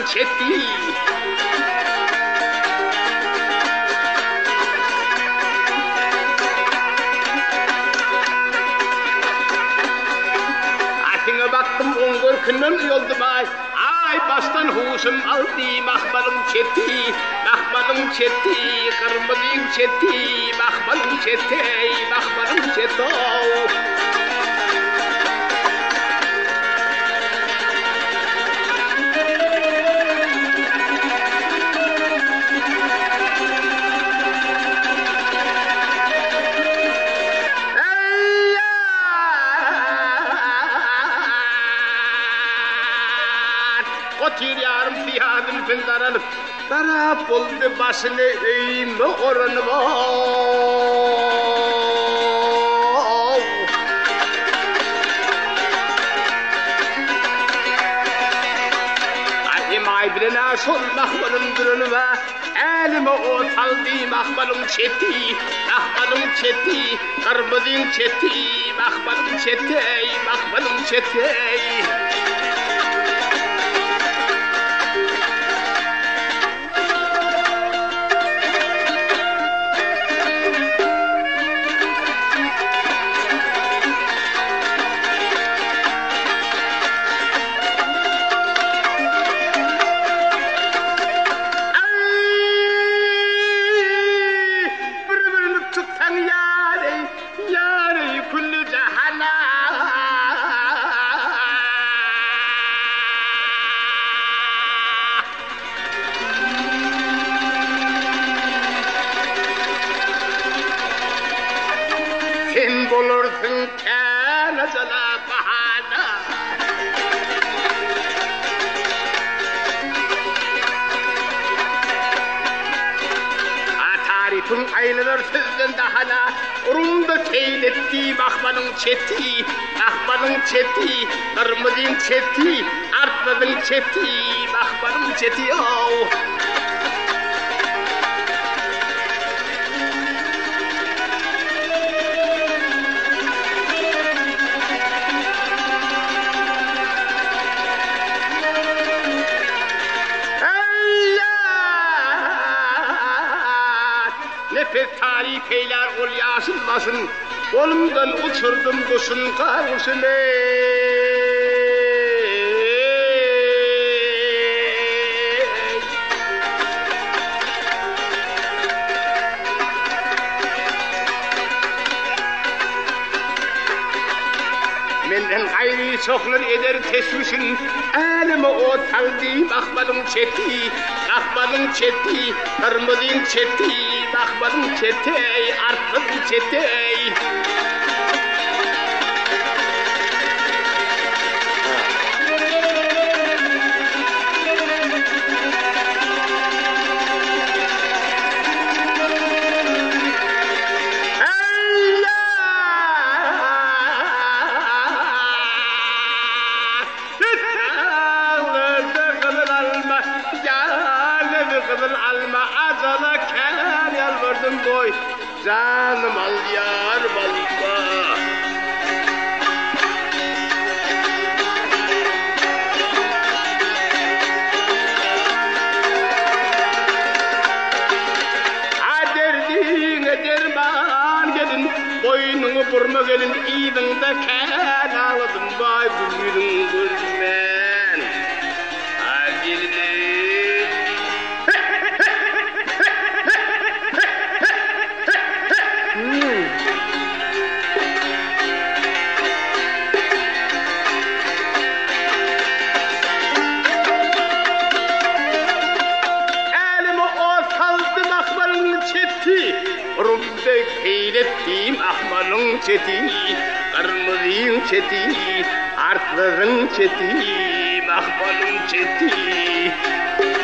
Akbalın çeti. Atına baktım ongur kının yoldu bay. Ay baştan huşum aldı Akbalın çeti. Akbalın çeti, kırmızın çeti. Akbalın çeti, Akbalın çeti. Otur yarım fiyadım fındaranıp taraf oldu başını eğimde oranı var. Alim aybirine sollah varındırını ve elime ot aldım Akbalın çeti, Akbalın çeti, kırmızın çeti, Akbalın çeti, Akbalın çeti. Sen bulursun kenazala bahana. Atarifin aylanır sözden dahana. Urumda seylettim Akbalın çeti, Akbalın çeti, kırmızın çeti, artmadın çeti, Akbalın çeti. Nefes tarif eyler ol yaşılmasın, kolumdan uçurdum kuşun kavuşunu. Menden gayri çoklar eder teşvişin, elime ot aldım Akbalın çeti, Akbalın çeti, kırmızın çeti, Akbalın çeti, artmadın çeti. Kızıl alma azana kenar yalvardım boy. Canım al yar balma. Aderdin ederman gelin, boynunu burma gelin, iyidinde kenar aldım boy, büyüdün gülmen. Gelin. Rumda keylettim Akbalın çeti, kırmızın çeti, artların çeti, Akbalın çeti.